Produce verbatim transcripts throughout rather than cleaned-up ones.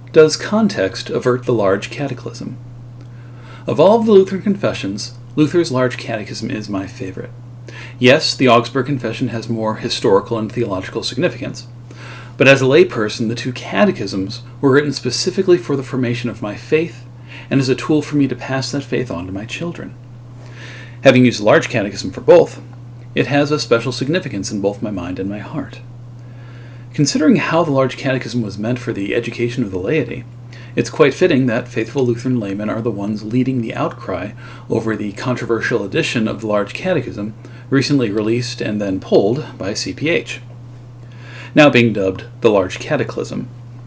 does context avert the Large Catechism? Of all of the Lutheran confessions, Luther's Large Catechism is my favorite. Yes, the Augsburg Confession has more historical and theological significance, but as a layperson, the two catechisms were written specifically for the formation of my faith and as a tool for me to pass that faith on to my children. Having used the Large Catechism for both, it has a special significance in both my mind and my heart. Considering how the Large Catechism was meant for the education of the laity, it's quite fitting that faithful Lutheran laymen are the ones leading the outcry over the controversial edition of the Large Catechism recently released and then pulled by C P H, now being dubbed the Large Cataclysm.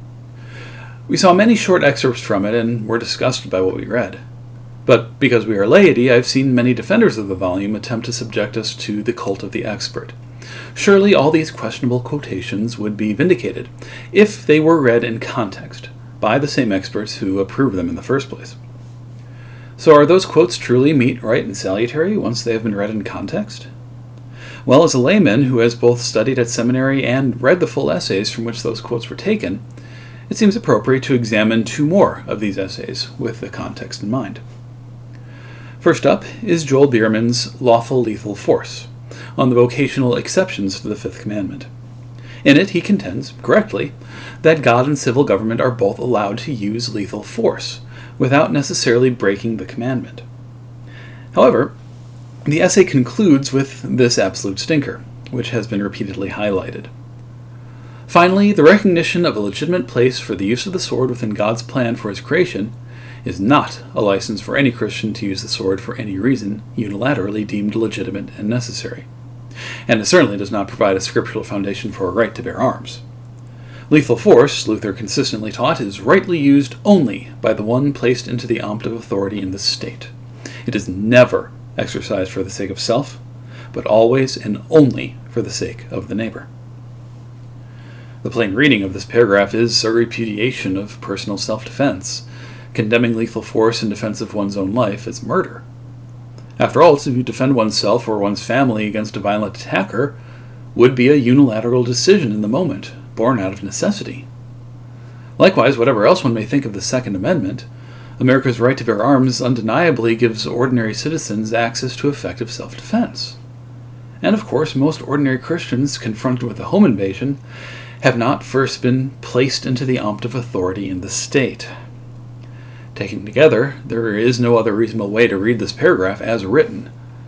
We saw many short excerpts from it and were disgusted by what we read. But because we are laity, I've seen many defenders of the volume attempt to subject us to the cult of the expert. Surely all these questionable quotations would be vindicated if they were read in context by the same experts who approved them in the first place. So are those quotes truly meet, right, and salutary once they have been read in context? Well, as a layman who has both studied at seminary and read the full essays from which those quotes were taken, it seems appropriate to examine two more of these essays with the context in mind. First up is Joel Bierman's Lawful Lethal Force, on the vocational exceptions to the Fifth Commandment. In it, he contends, correctly, that God and civil government are both allowed to use lethal force, without necessarily breaking the commandment. However, the essay concludes with this absolute stinker, which has been repeatedly highlighted. Finally, the recognition of a legitimate place for the use of the sword within God's plan for his creation is not a license for any Christian to use the sword for any reason unilaterally deemed legitimate and necessary. And it certainly does not provide a scriptural foundation for a right to bear arms. Lethal force, Luther consistently taught, is rightly used only by the one placed into the ompt of authority in the state. It is never exercised for the sake of self, but always and only for the sake of the neighbor. The plain reading of this paragraph is a repudiation of personal self-defense, condemning lethal force in defense of one's own life as murder. After all, to defend oneself or one's family against a violent attacker would be a unilateral decision in the moment, born out of necessity. Likewise, whatever else one may think of the Second Amendment, America's right to bear arms undeniably gives ordinary citizens access to effective self-defense. And of course, most ordinary Christians confronted with a home invasion have not first been placed into the ompt of authority in the state. Taken together, there is no other reasonable way to read this paragraph as written.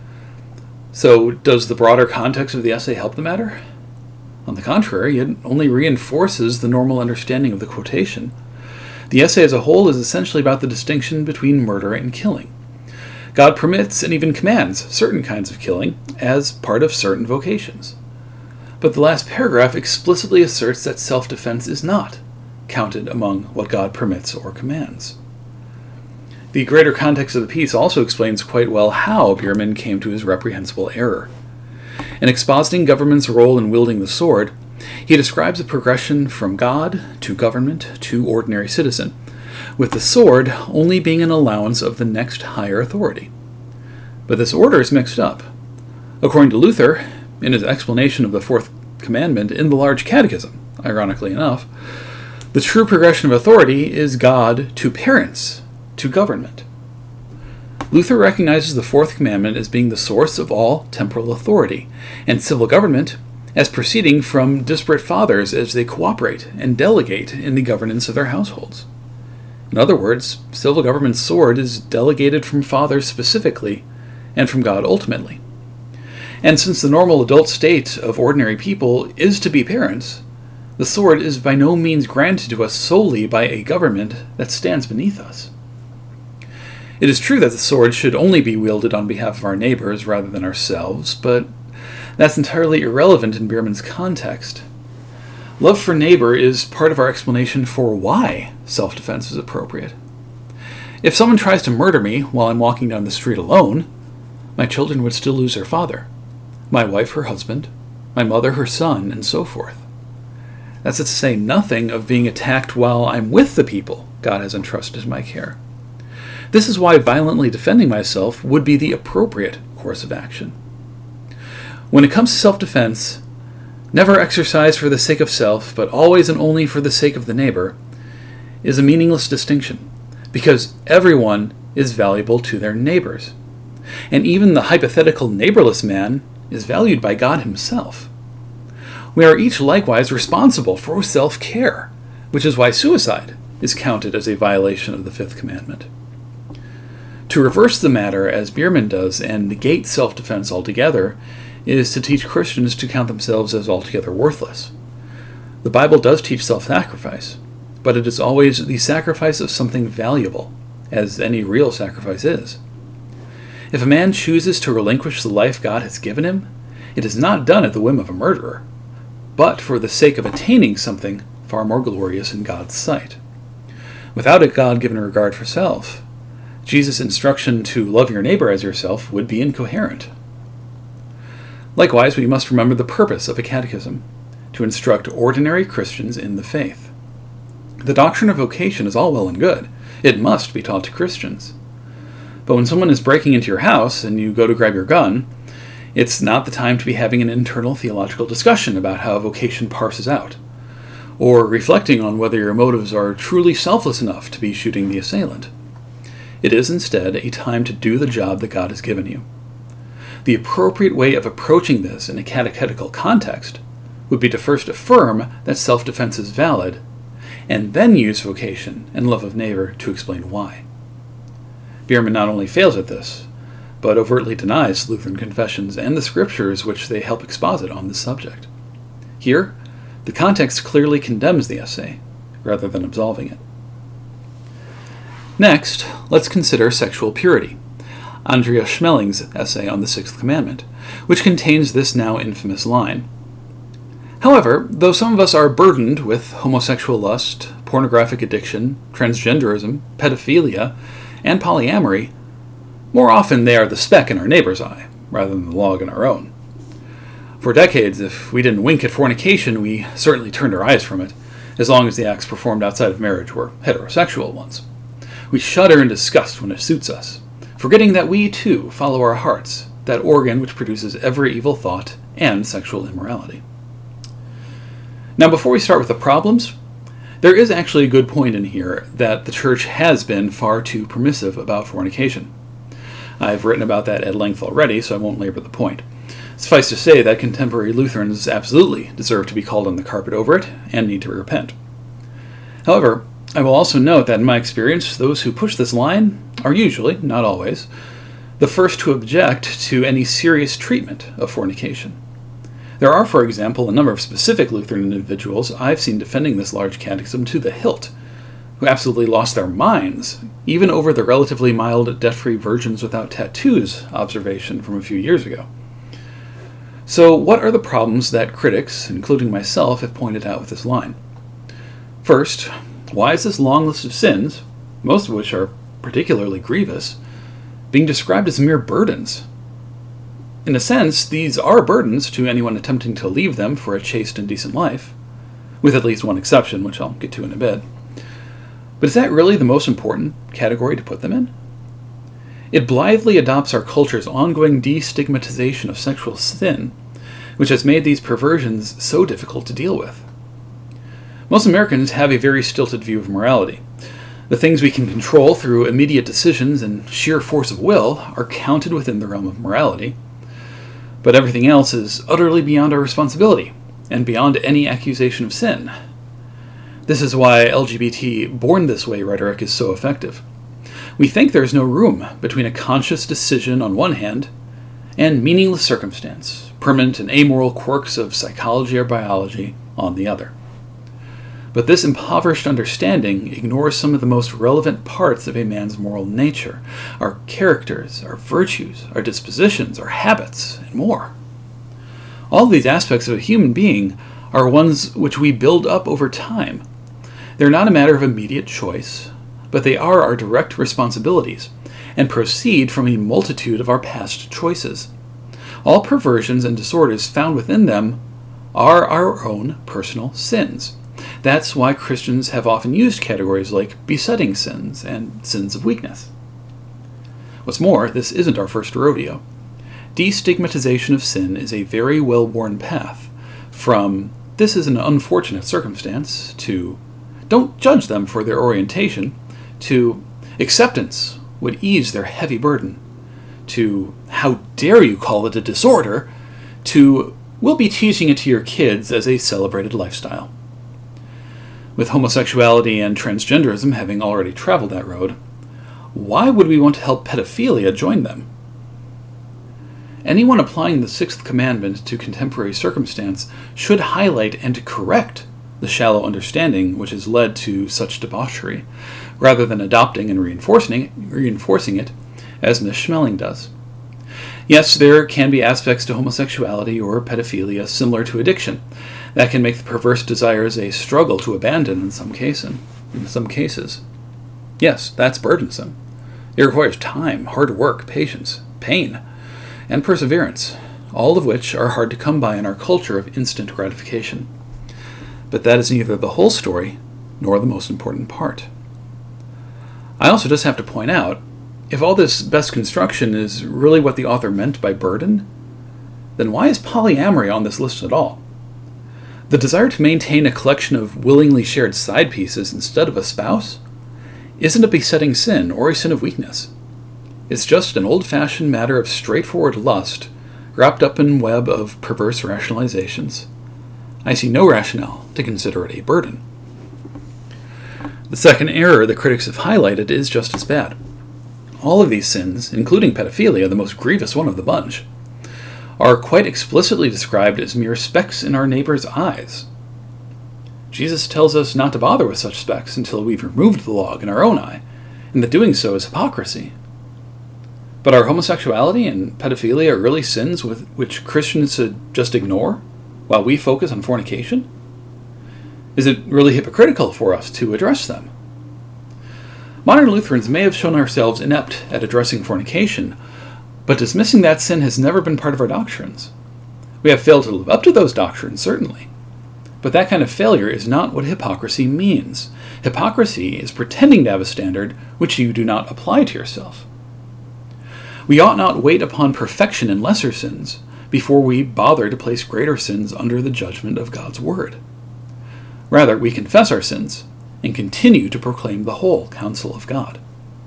So, does the broader context of the essay help the matter? On the contrary, it only reinforces the normal understanding of the quotation. The essay as a whole is essentially about the distinction between murder and killing. God permits and even commands certain kinds of killing as part of certain vocations. But the last paragraph explicitly asserts that self-defense is not counted among what God permits or commands. The greater context of the piece also explains quite well how Bierman came to his reprehensible error. In expositing government's role in wielding the sword, he describes a progression from God to government to ordinary citizen, with the sword only being an allowance of the next higher authority. But this order is mixed up. According to Luther, in his explanation of the Fourth Commandment in the Large Catechism, ironically enough, the true progression of authority is God to parents, to government. Luther recognizes the Fourth Commandment as being the source of all temporal authority, and civil government as proceeding from disparate fathers as they cooperate and delegate in the governance of their households. In other words, civil government's sword is delegated from fathers specifically and from God ultimately. And since the normal adult state of ordinary people is to be parents, the sword is by no means granted to us solely by a government that stands beneath us. It is true that the sword should only be wielded on behalf of our neighbors rather than ourselves, but that's entirely irrelevant in Bierman's context. Love for neighbor is part of our explanation for why self-defense is appropriate. If someone tries to murder me while I'm walking down the street alone, my children would still lose their father, my wife her husband, my mother her son, and so forth. That's to say nothing of being attacked while I'm with the people God has entrusted to my care. This is why violently defending myself would be the appropriate course of action. When it comes to self-defense, never exercised for the sake of self, but always and only for the sake of the neighbor, is a meaningless distinction, because everyone is valuable to their neighbors. And even the hypothetical neighborless man is valued by God himself. We are each likewise responsible for self-care, which is why suicide is counted as a violation of the fifth commandment. To reverse the matter, as Bierman does, and negate self-defense altogether, is to teach Christians to count themselves as altogether worthless. The Bible does teach self-sacrifice, but it is always the sacrifice of something valuable, as any real sacrifice is. If a man chooses to relinquish the life God has given him, it is not done at the whim of a murderer, but for the sake of attaining something far more glorious in God's sight. Without a God-given regard for self, Jesus' instruction to love your neighbor as yourself would be incoherent. Likewise, we must remember the purpose of a catechism, to instruct ordinary Christians in the faith. The doctrine of vocation is all well and good. It must be taught to Christians. But when someone is breaking into your house and you go to grab your gun, it's not the time to be having an internal theological discussion about how vocation parses out, or reflecting on whether your motives are truly selfless enough to be shooting the assailant. It is instead a time to do the job that God has given you. The appropriate way of approaching this in a catechetical context would be to first affirm that self-defense is valid, and then use vocation and love of neighbor to explain why. Bierman not only fails at this, but overtly denies Lutheran confessions and the scriptures which they help exposit on this subject. Here, the context clearly condemns the essay, rather than absolving it. Next, let's consider sexual purity, Andreas Schmeling's essay on the Sixth Commandment, which contains this now infamous line. However, though some of us are burdened with homosexual lust, pornographic addiction, transgenderism, pedophilia, and polyamory, more often they are the speck in our neighbor's eye, rather than the log in our own. For decades, if we didn't wink at fornication, we certainly turned our eyes from it, as long as the acts performed outside of marriage were heterosexual ones. We shudder in disgust when it suits us, forgetting that we, too, follow our hearts, that organ which produces every evil thought and sexual immorality. Now, before we start with the problems, there is actually a good point in here that the Church has been far too permissive about fornication. I've written about that at length already, so I won't labor the point. Suffice to say that contemporary Lutherans absolutely deserve to be called on the carpet over it and need to repent. However, I will also note that in my experience, those who push this line are usually, not always, the first to object to any serious treatment of fornication. There are, for example, a number of specific Lutheran individuals I've seen defending this large catechism to the hilt, who absolutely lost their minds, even over the relatively mild debt-free virgins without tattoos observation from a few years ago. So what are the problems that critics, including myself, have pointed out with this line? First, why is this long list of sins, most of which are particularly grievous, being described as mere burdens? In a sense, these are burdens to anyone attempting to leave them for a chaste and decent life, with at least one exception, which I'll get to in a bit. But is that really the most important category to put them in? It blithely adopts our culture's ongoing destigmatization of sexual sin, which has made these perversions so difficult to deal with. Most Americans have a very stilted view of morality. The things we can control through immediate decisions and sheer force of will are counted within the realm of morality, but everything else is utterly beyond our responsibility, and beyond any accusation of sin. This is why L G B T born this way rhetoric is so effective. We think there is no room between a conscious decision on one hand and meaningless circumstance, permanent and amoral quirks of psychology or biology on the other. But this impoverished understanding ignores some of the most relevant parts of a man's moral nature, our characters, our virtues, our dispositions, our habits, and more. All of these aspects of a human being are ones which we build up over time. They're not a matter of immediate choice, but they are our direct responsibilities, and proceed from a multitude of our past choices. All perversions and disorders found within them are our own personal sins. That's why Christians have often used categories like besetting sins and sins of weakness. What's more, this isn't our first rodeo. Destigmatization of sin is a very well-worn path, from "this is an unfortunate circumstance" to Don't judge them for their orientation, to acceptance would ease their heavy burden, to how dare you call it a disorder, to we'll be teaching it to your kids as a celebrated lifestyle. With homosexuality and transgenderism having already traveled that road, why would we want to help pedophilia join them? Anyone applying the sixth commandment to contemporary circumstance should highlight and correct the shallow understanding which has led to such debauchery, rather than adopting and reinforcing, reinforcing it, as Miss Schmeling does. Yes, there can be aspects to homosexuality or pedophilia similar to addiction that can make the perverse desires a struggle to abandon in some case, in some cases. Yes, that's burdensome. It requires time, hard work, patience, pain, and perseverance, all of which are hard to come by in our culture of instant gratification. But that is neither the whole story nor the most important part. I also just have to point out, if all this best construction is really what the author meant by burden, then why is polyamory on this list at all? The desire to maintain a collection of willingly shared side pieces instead of a spouse isn't a besetting sin or a sin of weakness. It's just an old-fashioned matter of straightforward lust wrapped up in a web of perverse rationalizations. I see no rationale to consider it a burden. The second error the critics have highlighted is just as bad. All of these sins, including pedophilia, the most grievous one of the bunch, are quite explicitly described as mere specks in our neighbor's eyes. Jesus tells us not to bother with such specks until we've removed the log in our own eye, and that doing so is hypocrisy. But are homosexuality and pedophilia really sins with which Christians should just ignore, while we focus on fornication? Is it really hypocritical for us to address them? Modern Lutherans may have shown ourselves inept at addressing fornication, but dismissing that sin has never been part of our doctrines. We have failed to live up to those doctrines, certainly. But that kind of failure is not what hypocrisy means. Hypocrisy is pretending to have a standard which you do not apply to yourself. We ought not wait upon perfection in lesser sins before we bother to place greater sins under the judgment of God's Word. Rather, we confess our sins and continue to proclaim the whole counsel of God.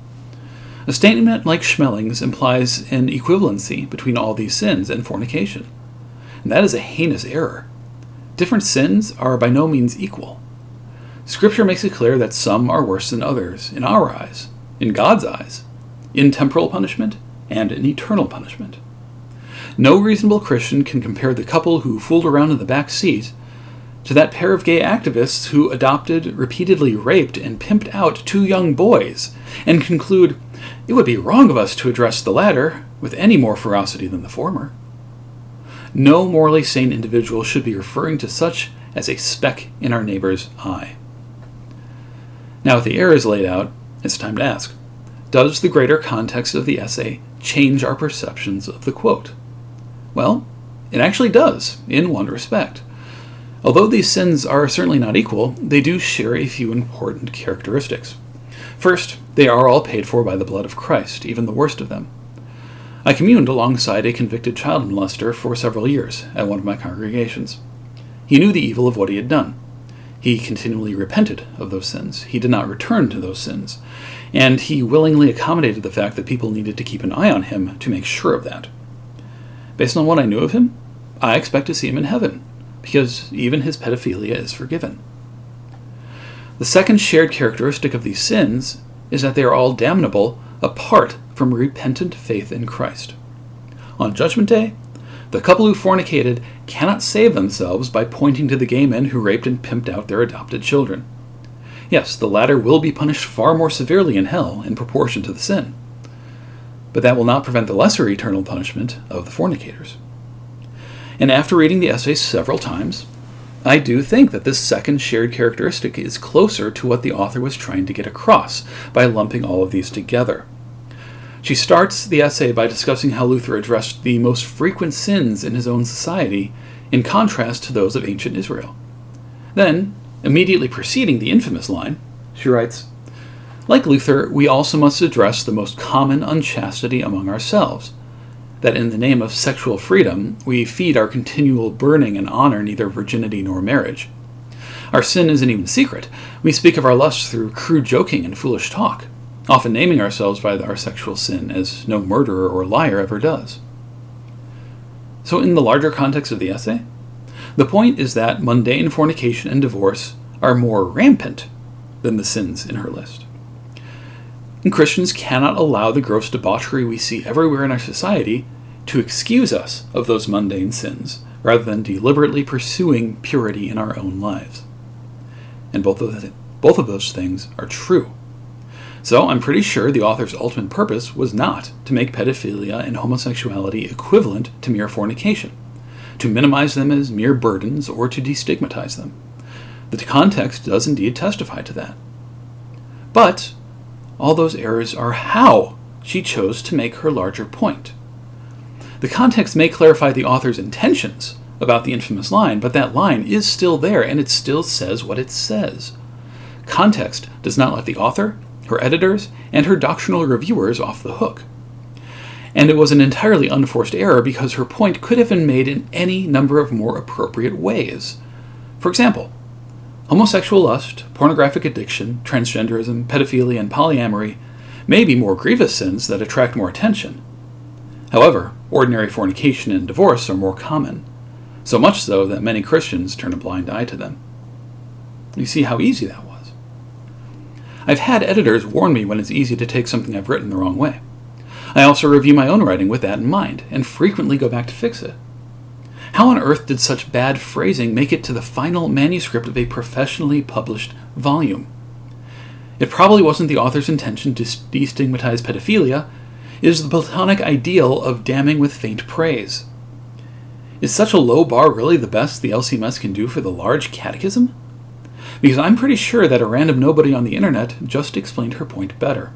A statement like Schmeling's implies an equivalency between all these sins and fornication, and that is a heinous error. Different sins are by no means equal. Scripture makes it clear that some are worse than others, in our eyes, in God's eyes, in temporal punishment and in eternal punishment. No reasonable Christian can compare the couple who fooled around in the back seat to that pair of gay activists who adopted, repeatedly raped, and pimped out two young boys, and conclude it would be wrong of us to address the latter with any more ferocity than the former. No morally sane individual should be referring to such as a speck in our neighbor's eye. Now, with the errors laid out, it's time to ask, does the greater context of the essay change our perceptions of the quote? Well, it actually does, in one respect. Although these sins are certainly not equal, they do share a few important characteristics. First, they are all paid for by the blood of Christ, even the worst of them. I communed alongside a convicted child molester for several years at one of my congregations. He knew the evil of what he had done. He continually repented of those sins. He did not return to those sins. And he willingly accommodated the fact that people needed to keep an eye on him to make sure of that. Based on what I knew of him, I expect to see him in heaven, because even his pedophilia is forgiven. The second shared characteristic of these sins is that they are all damnable apart from repentant faith in Christ. On Judgment Day, the couple who fornicated cannot save themselves by pointing to the gay men who raped and pimped out their adopted children. Yes, the latter will be punished far more severely in hell in proportion to the sin, but that will not prevent the lesser eternal punishment of the fornicators. And after reading the essay several times, I do think that this second shared characteristic is closer to what the author was trying to get across by lumping all of these together. She starts the essay by discussing how Luther addressed the most frequent sins in his own society in contrast to those of ancient Israel. Then, immediately preceding the infamous line, she writes, "Like Luther, we also must address the most common unchastity among ourselves, that in the name of sexual freedom we feed our continual burning and honor neither virginity nor marriage. Our sin isn't even a secret. We speak of our lusts through crude joking and foolish talk, often naming ourselves by our sexual sin, as no murderer or liar ever does. So in the larger context of the essay, the point is that mundane fornication and divorce are more rampant than the sins in her list. And Christians cannot allow the gross debauchery we see everywhere in our society to excuse us of those mundane sins, rather than deliberately pursuing purity in our own lives. And both of, the, both of those things are true. So I'm pretty sure the author's ultimate purpose was not to make pedophilia and homosexuality equivalent to mere fornication, to minimize them as mere burdens, or to destigmatize them. The context does indeed testify to that. But all those errors are how she chose to make her larger point. The context may clarify the author's intentions about the infamous line, but that line is still there, and it still says what it says. Context does not let the author, her editors, and her doctrinal reviewers off the hook. And it was an entirely unforced error because her point could have been made in any number of more appropriate ways. For example, homosexual lust, pornographic addiction, transgenderism, pedophilia, and polyamory may be more grievous sins that attract more attention. However, ordinary fornication and divorce are more common, so much so that many Christians turn a blind eye to them. You see how easy that was. I've had editors warn me when it's easy to take something I've written the wrong way. I also review my own writing with that in mind, and frequently go back to fix it. How on earth did such bad phrasing make it to the final manuscript of a professionally published volume? It probably wasn't the author's intention to destigmatize pedophilia. It is the Platonic ideal of damning with faint praise. Is such a low bar really the best the L C M S can do for the large catechism? Because I'm pretty sure that a random nobody on the internet just explained her point better.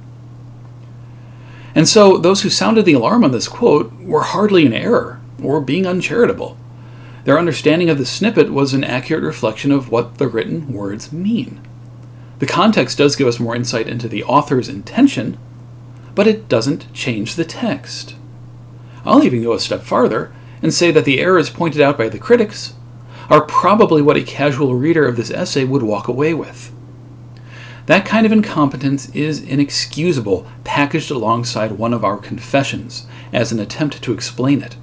And so those who sounded the alarm on this quote were hardly in error, or being uncharitable. Their understanding of the snippet was an accurate reflection of what the written words mean. The context does give us more insight into the author's intention, but it doesn't change the text. I'll even go a step farther and say that the errors pointed out by the critics are probably what a casual reader of this essay would walk away with. That kind of incompetence is inexcusable, packaged alongside one of our confessions as an attempt to explain it.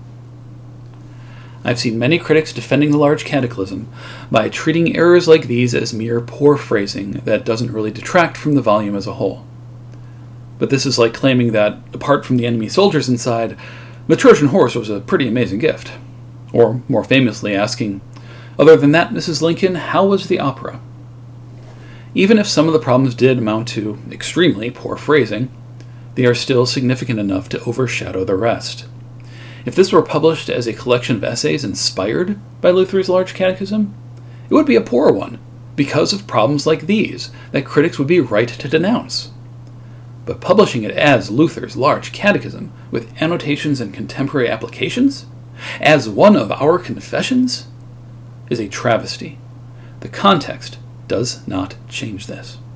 I've seen many critics defending the large cataclysm by treating errors like these as mere poor phrasing that doesn't really detract from the volume as a whole. But this is like claiming that, apart from the enemy soldiers inside, the Trojan horse was a pretty amazing gift. Or, more famously, asking, other than that, Missus Lincoln, how was the opera? Even if some of the problems did amount to extremely poor phrasing, they are still significant enough to overshadow the rest. If this were published as a collection of essays inspired by Luther's Large Catechism, it would be a poor one, because of problems like these that critics would be right to denounce. But publishing it as Luther's Large Catechism, with annotations and contemporary applications, as one of our confessions, is a travesty. The context does not change this.